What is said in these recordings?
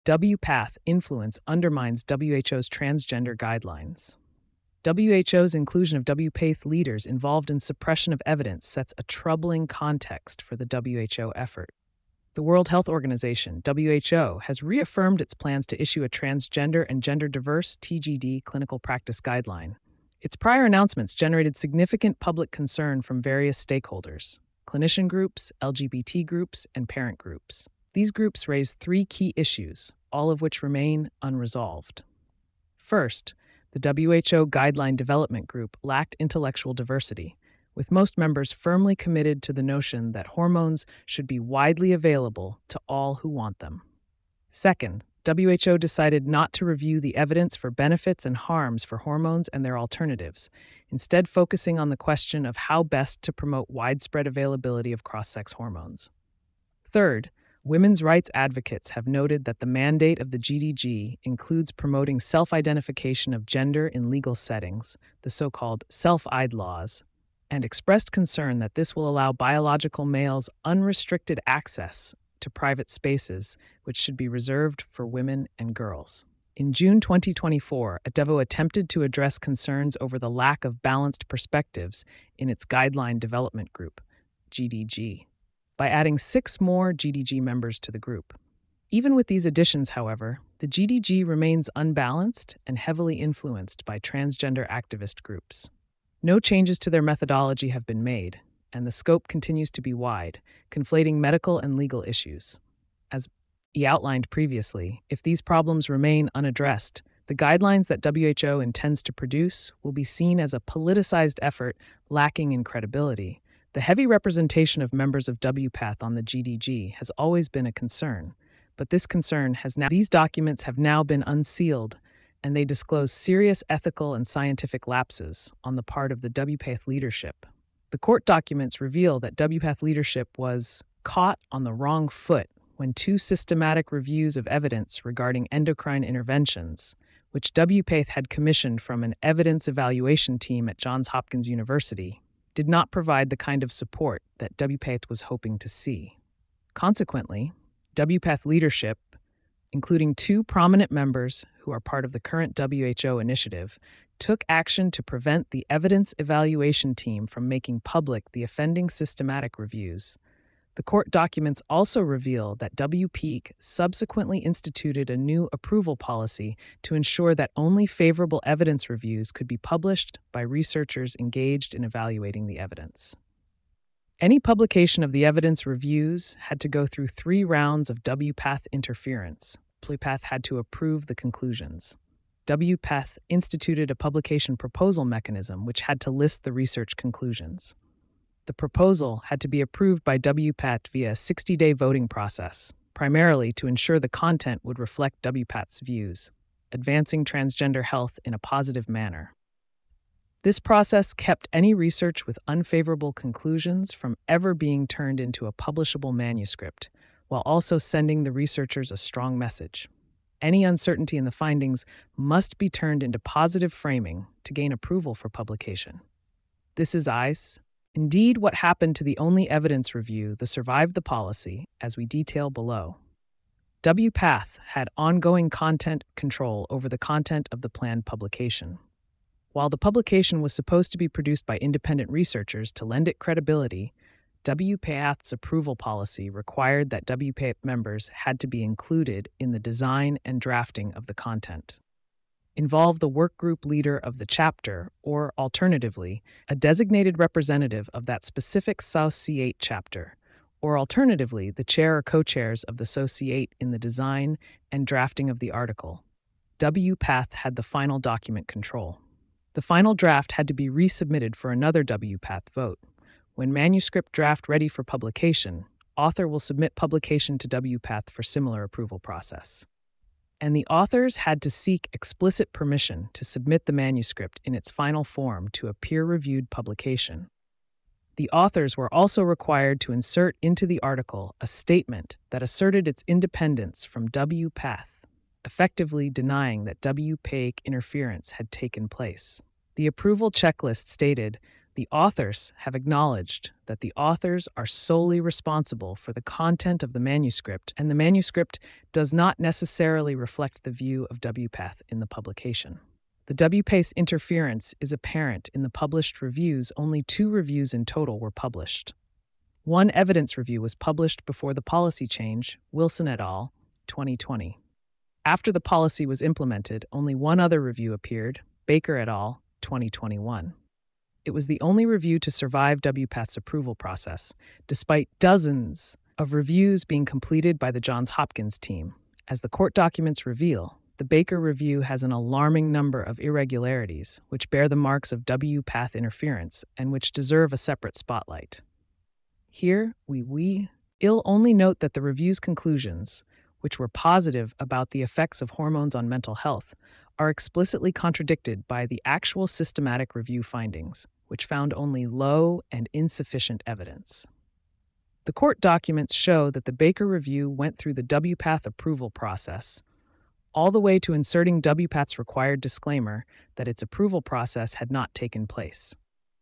WPATH influence undermines WHO's transgender guidelines. WHO's inclusion of WPATH leaders involved in suppression of evidence sets a troubling context for the WHO effort. The World Health Organization, WHO, has reaffirmed its plans to issue a transgender and gender diverse TGD clinical practice guideline. Its prior announcements generated significant public concern from various stakeholders: clinician groups, LGBT groups, and parent groups. These groups raised three key issues, all of which remain unresolved. First, the WHO Guideline Development Group lacked intellectual diversity, with most members firmly committed to the notion that hormones should be widely available to all who want them. Second, WHO decided not to review the evidence for benefits and harms for hormones and their alternatives, instead focusing on the question of how best to promote widespread availability of cross-sex hormones. Third, women's rights advocates have noted that the mandate of the GDG includes promoting self-identification of gender in legal settings, the so-called self-ID laws, and expressed concern that this will allow biological males unrestricted access to private spaces, which should be reserved for women and girls. In June 2024, WHO attempted to address concerns over the lack of balanced perspectives in its Guideline Development Group, GDG, by adding 6 more GDG members to the group. Even with these additions, however, the GDG remains unbalanced and heavily influenced by transgender activist groups. No changes to their methodology have been made, and the scope continues to be wide, conflating medical and legal issues. As he outlined previously, if these problems remain unaddressed, the guidelines that WHO intends to produce will be seen as a politicized effort lacking in credibility. The heavy representation of members of WPATH on the GDG has always been a concern, but these documents have now been unsealed, and they disclose serious ethical and scientific lapses on the part of the WPATH leadership. The court documents reveal that WPATH leadership was caught on the wrong foot when 2 systematic reviews of evidence regarding endocrine interventions, which WPATH had commissioned from an evidence evaluation team at Johns Hopkins University, did not provide the kind of support that WPATH was hoping to see. Consequently, WPATH leadership, including 2 prominent members who are part of the current WHO initiative, took action to prevent the evidence evaluation team from making public the offending systematic reviews. The court documents also reveal that WPEAC subsequently instituted a new approval policy to ensure that only favorable evidence reviews could be published by researchers engaged in evaluating the evidence. Any publication of the evidence reviews had to go through 3 rounds of WPATH interference. WPATH had to approve the conclusions. WPATH instituted a publication proposal mechanism which had to list the research conclusions. The proposal had to be approved by WPATH via a 60-day voting process, primarily to ensure the content would reflect WPATH's views, advancing transgender health in a positive manner. This process kept any research with unfavorable conclusions from ever being turned into a publishable manuscript, while also sending the researchers a strong message. Any uncertainty in the findings must be turned into positive framing to gain approval for publication. This is indeed what happened to the only evidence review that survived the policy, as we detail below. WPATH had ongoing content control over the content of the planned publication. While the publication was supposed to be produced by independent researchers to lend it credibility, WPATH's approval policy required that WPATH members had to be included in the design and drafting of the content. Involve the workgroup leader of the chapter, or alternatively, a designated representative of that specific SOC8 chapter, or alternatively, the chair or co-chairs of the SOC8 in the design and drafting of the article. WPATH had the final document control. The final draft had to be resubmitted for another WPATH vote. When manuscript draft ready for publication, author will submit publication to WPATH for similar approval process. And the authors had to seek explicit permission to submit the manuscript in its final form to a peer-reviewed publication. The authors were also required to insert into the article a statement that asserted its independence from WPATH, effectively denying that WPATH interference had taken place. The approval checklist stated, The authors have acknowledged that the authors are solely responsible for the content of the manuscript, and the manuscript does not necessarily reflect the view of WPATH in the publication. The WPATH interference is apparent in the published reviews. Only 2 reviews in total were published. One evidence review was published before the policy change, Wilson et al., 2020. After the policy was implemented, only one other review appeared, Baker et al., 2021. It was the only review to survive WPATH's approval process, despite dozens of reviews being completed by the Johns Hopkins team. As the court documents reveal, the Baker review has an alarming number of irregularities, which bear the marks of WPATH interference and which deserve a separate spotlight. Here, we'll only note that the review's conclusions, which were positive about the effects of hormones on mental health, are explicitly contradicted by the actual systematic review findings, which found only low and insufficient evidence. The court documents show that the Baker review went through the WPATH approval process, all the way to inserting WPATH's required disclaimer that its approval process had not taken place.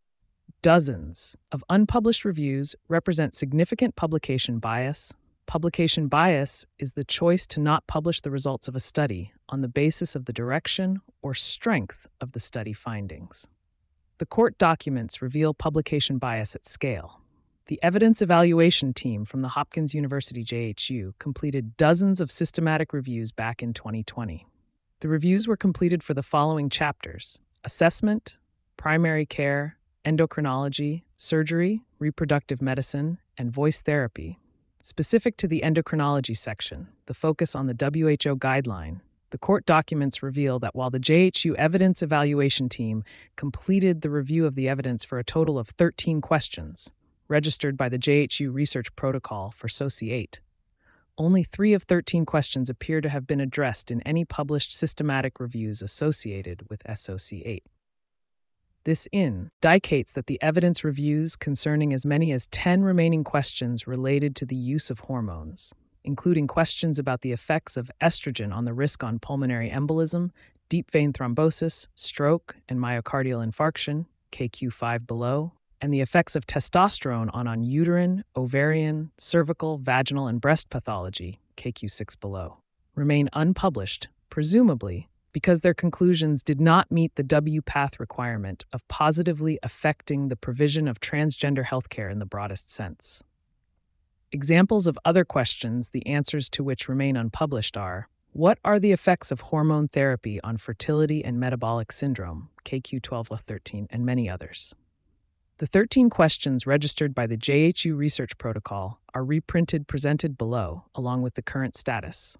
Dozens of unpublished reviews represent significant publication bias. Publication bias is the choice to not publish the results of a study on the basis of the direction or strength of the study findings. The court documents reveal publication bias at scale. The evidence evaluation team from the Hopkins University JHU completed dozens of systematic reviews back in 2020. The reviews were completed for the following chapters: assessment, primary care, endocrinology, surgery, reproductive medicine, and voice therapy. Specific to the endocrinology section, the focus on the WHO guideline, the court documents reveal that while the JHU evidence evaluation team completed the review of the evidence for a total of 13 questions, registered by the JHU research protocol for SOCI 8, only 3 of 13 questions appear to have been addressed in any published systematic reviews associated with SOCI 8. This indicates that the evidence reviews concerning as many as 10 remaining questions related to the use of hormones, including questions about the effects of estrogen on the risk on pulmonary embolism, deep vein thrombosis, stroke, and myocardial infarction, KQ5 below, and the effects of testosterone on uterine, ovarian, cervical, vaginal, and breast pathology, KQ6 below, remain unpublished, presumably because their conclusions did not meet the WPATH requirement of positively affecting the provision of transgender healthcare in the broadest sense. Examples of other questions, the answers to which remain unpublished, are: what are the effects of hormone therapy on fertility and metabolic syndrome, KQ12-13, and many others. The 13 questions registered by the JHU research protocol are reprinted presented below, along with the current status.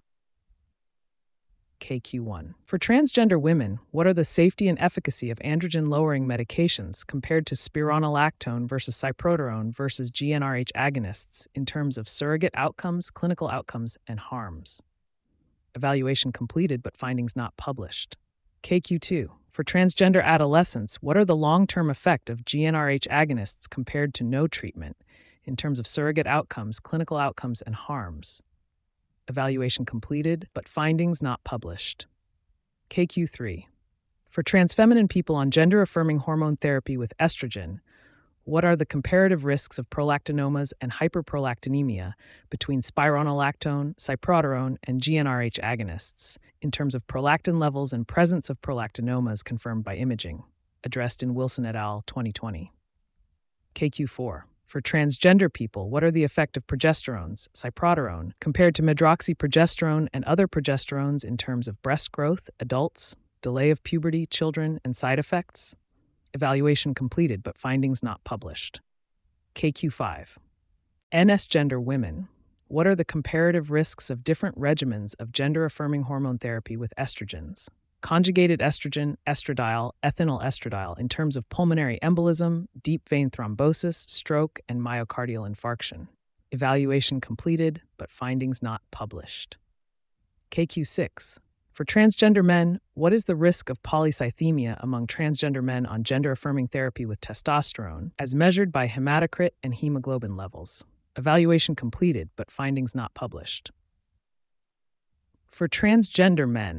KQ1. For transgender women, what are the safety and efficacy of androgen-lowering medications compared to spironolactone versus cyproterone versus GnRH agonists in terms of surrogate outcomes, clinical outcomes, and harms? Evaluation completed but findings not published. KQ2. For transgender adolescents, what are the long-term effect of GnRH agonists compared to no treatment in terms of surrogate outcomes, clinical outcomes, and harms? Evaluation completed, but findings not published. KQ3. For trans feminine people on gender-affirming hormone therapy with estrogen, what are the comparative risks of prolactinomas and hyperprolactinemia between spironolactone, cyproterone, and GnRH agonists in terms of prolactin levels and presence of prolactinomas confirmed by imaging? Addressed in Wilson et al., 2020. KQ4. For transgender people, what are the effect of progesterones, cyproterone, compared to medroxyprogesterone and other progesterones in terms of breast growth, adults, delay of puberty, children, and side effects? Evaluation completed, but findings not published. KQ5. NS gender women, what are the comparative risks of different regimens of gender-affirming hormone therapy with estrogens? Conjugated estrogen, estradiol, ethinyl estradiol in terms of pulmonary embolism, deep vein thrombosis, stroke, and myocardial infarction. Evaluation completed, but findings not published. KQ6. For transgender men, what is the risk of polycythemia among transgender men on gender-affirming therapy with testosterone, as measured by hematocrit and hemoglobin levels? Evaluation completed, but findings not published. For transgender men,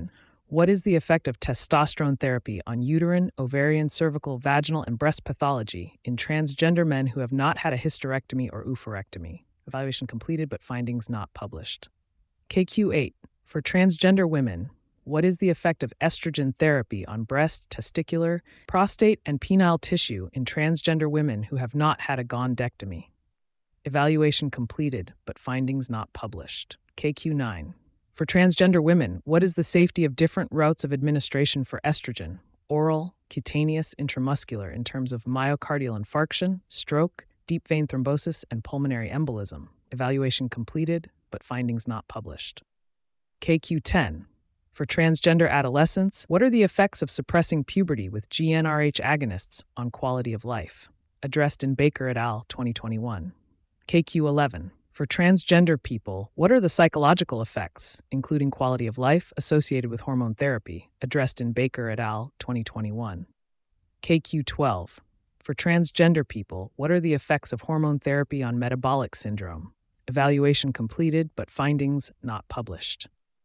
What is the effect of testosterone therapy on uterine, ovarian, cervical, vaginal, and breast pathology in transgender men who have not had a hysterectomy or oophorectomy? Evaluation completed but findings not published. KQ8. For transgender women, what is the effect of estrogen therapy on breast, testicular, prostate, and penile tissue in transgender women who have not had a gondectomy? Evaluation completed but findings not published. KQ9. For transgender women, what is the safety of different routes of administration for estrogen, oral, cutaneous, intramuscular, in terms of myocardial infarction, stroke, deep vein thrombosis, and pulmonary embolism? Evaluation completed, but findings not published. KQ10. For transgender adolescents, what are the effects of suppressing puberty with GnRH agonists on quality of life? Addressed in Baker et al. 2021. KQ11. For transgender people, what are the psychological effects, including quality of life, associated with hormone therapy? Addressed in Baker et al. 2021. KQ12. For transgender people, what are the effects of hormone therapy on metabolic syndrome? Evaluation completed, but findings not published.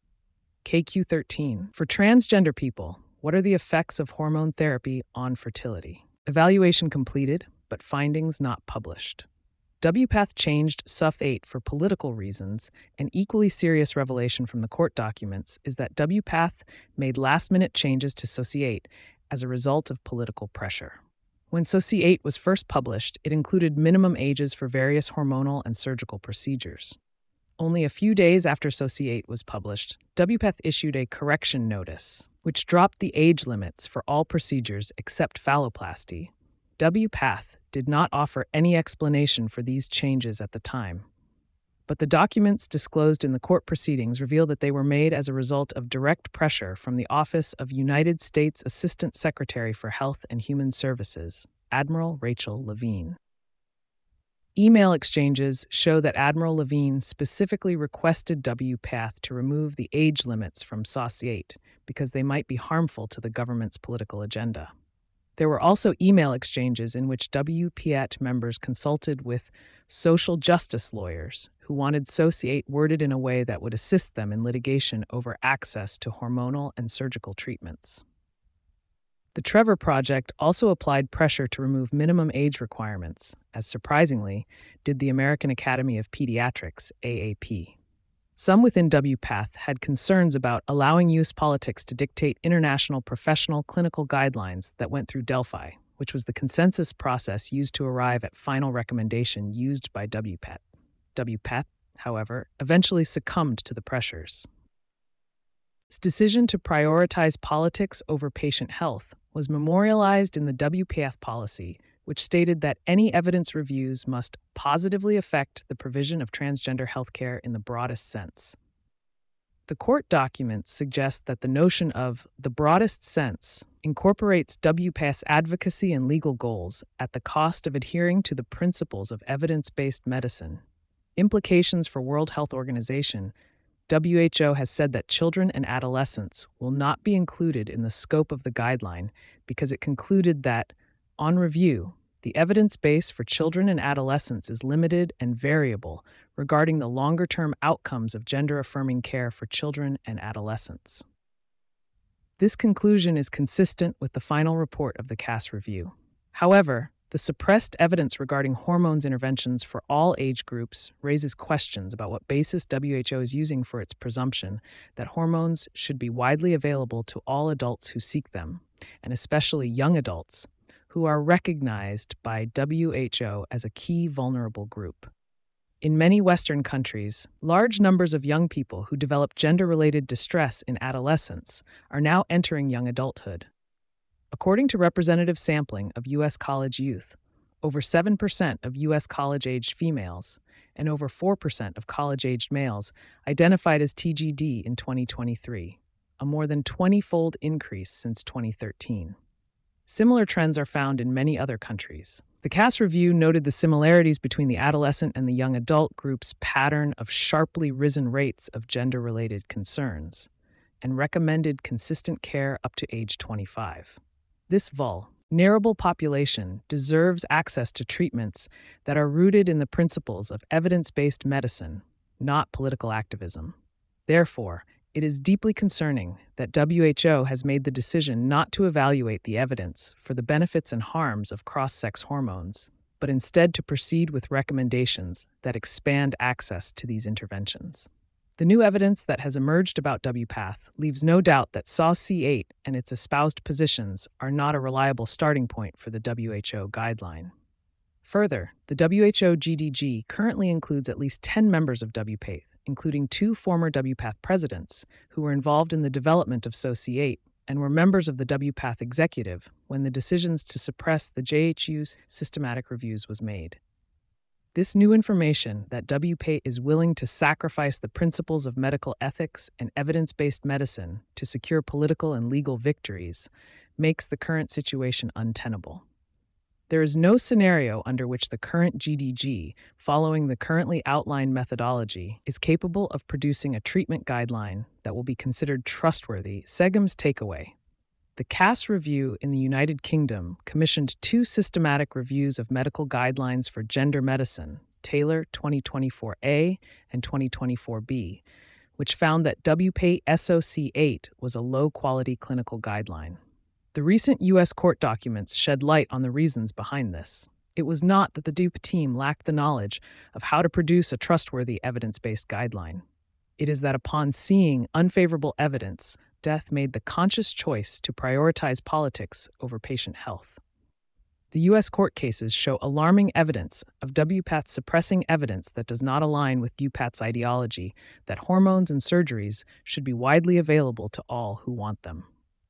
KQ13. For transgender people, what are the effects of hormone therapy on fertility? Evaluation completed, but findings not published. WPATH changed SUF8 for political reasons. An equally serious revelation from the court documents is that WPATH made last-minute changes to SOCI8 as a result of political pressure. When SOCI8 was first published, it included minimum ages for various hormonal and surgical procedures. Only a few days after SOCI8 was published, WPATH issued a correction notice, which dropped the age limits for all procedures except phalloplasty. WPATH did not offer any explanation for these changes at the time, but the documents disclosed in the court proceedings reveal that they were made as a result of direct pressure from the Office of United States Assistant Secretary for Health and Human Services, Admiral Rachel Levine. Email exchanges show that Admiral Levine specifically requested WPATH to remove the age limits from SOCI8 because they might be harmful to the government's political agenda. There were also email exchanges in which WPAT members consulted with social justice lawyers who wanted SOCI8 worded in a way that would assist them in litigation over access to hormonal and surgical treatments. The Trevor Project also applied pressure to remove minimum age requirements, as surprisingly did the American Academy of Pediatrics, AAP. Some within WPATH had concerns about allowing US politics to dictate international professional clinical guidelines that went through Delphi, which was the consensus process used to arrive at final recommendation used by WPATH. WPATH, however, eventually succumbed to the pressures. Its decision to prioritize politics over patient health was memorialized in the WPATH policy, which stated that any evidence reviews must positively affect the provision of transgender healthcare in the broadest sense. The court documents suggest that the notion of the broadest sense incorporates WPATH's advocacy and legal goals at the cost of adhering to the principles of evidence-based medicine. Implications for World Health Organization. WHO has said that children and adolescents will not be included in the scope of the guideline because it concluded that, on review, the evidence base for children and adolescents is limited and variable regarding the longer-term outcomes of gender-affirming care for children and adolescents. This conclusion is consistent with the final report of the CAS review. However, the suppressed evidence regarding hormones interventions for all age groups raises questions about what basis WHO is using for its presumption that hormones should be widely available to all adults who seek them, and especially young adults, who are recognized by WHO as a key vulnerable group. In many Western countries, large numbers of young people who develop gender-related distress in adolescence are now entering young adulthood. According to representative sampling of U.S. college youth, over 7% of U.S. college-aged females and over 4% of college-aged males identified as TGD in 2023, a more than 20-fold increase since 2013. Similar trends are found in many other countries. The CAS review noted the similarities between the adolescent and the young adult groups' pattern of sharply risen rates of gender-related concerns and recommended consistent care up to age 25. This vulnerable population deserves access to treatments that are rooted in the principles of evidence-based medicine, not political activism. Therefore, It is deeply concerning that WHO has made the decision not to evaluate the evidence for the benefits and harms of cross-sex hormones, but instead to proceed with recommendations that expand access to these interventions. The new evidence that has emerged about WPATH leaves no doubt that SAWC8 and its espoused positions are not a reliable starting point for the WHO guideline. Further, the WHO GDG currently includes at least 10 members of WPATH, including 2 former WPATH presidents who were involved in the development of SAWC8 and were members of the WPATH executive when the decisions to suppress the JHU's systematic reviews was made. This new information that WPATH is willing to sacrifice the principles of medical ethics and evidence-based medicine to secure political and legal victories makes the current situation untenable. There is no scenario under which the current GDG, following the currently outlined methodology, is capable of producing a treatment guideline that will be considered trustworthy. SEGM's takeaway. The CAS review in the United Kingdom commissioned 2 systematic reviews of medical guidelines for gender medicine, Taylor 2024A and 2024B, which found that WPATH SAWC8 was a low-quality clinical guideline. The recent U.S. court documents shed light on the reasons behind this. It was not that the DUPE team lacked the knowledge of how to produce a trustworthy evidence-based guideline. It is that upon seeing unfavorable evidence, DEath made the conscious choice to prioritize politics over patient health. The U.S. court cases show alarming evidence of WPATH suppressing evidence that does not align with WPATH's ideology that hormones and surgeries should be widely available to all who want them.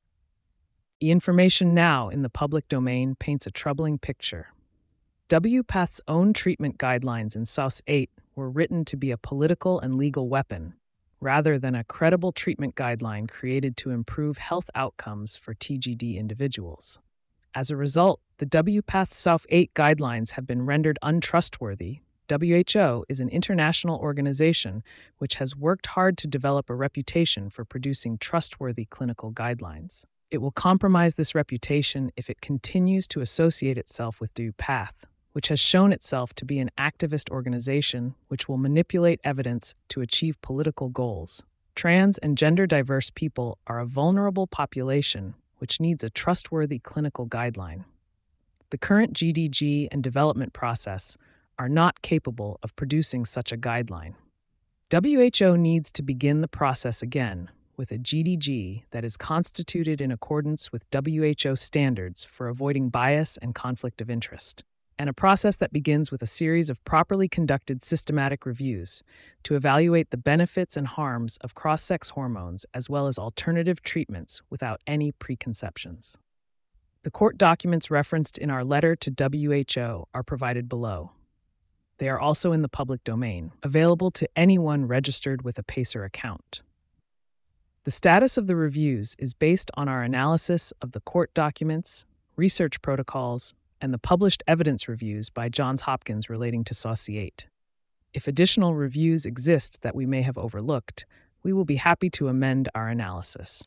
The information now in the public domain paints a troubling picture. WPATH's own treatment guidelines in SAWC8 were written to be a political and legal weapon, rather than a credible treatment guideline created to improve health outcomes for TGD individuals. As a result, the WPATH SAWC8 guidelines have been rendered untrustworthy. WHO is an international organization which has worked hard to develop a reputation for producing trustworthy clinical guidelines. It will compromise this reputation if it continues to associate itself with WPATH, which has shown itself to be an activist organization which will manipulate evidence to achieve political goals. Trans and gender-diverse people are a vulnerable population which needs a trustworthy clinical guideline. The current GDG and development process are not capable of producing such a guideline. WHO needs to begin the process again with a GDG that is constituted in accordance with WHO standards for avoiding bias and conflict of interest, and a process that begins with a series of properly conducted systematic reviews to evaluate the benefits and harms of cross-sex hormones as well as alternative treatments without any preconceptions. The court documents referenced in our letter to WHO are provided below. They are also in the public domain, available to anyone registered with a PACER account. The status of the reviews is based on our analysis of the court documents, research protocols, and the published evidence reviews by Johns Hopkins relating to SAWC8. If additional reviews exist that we may have overlooked, we will be happy to amend our analysis.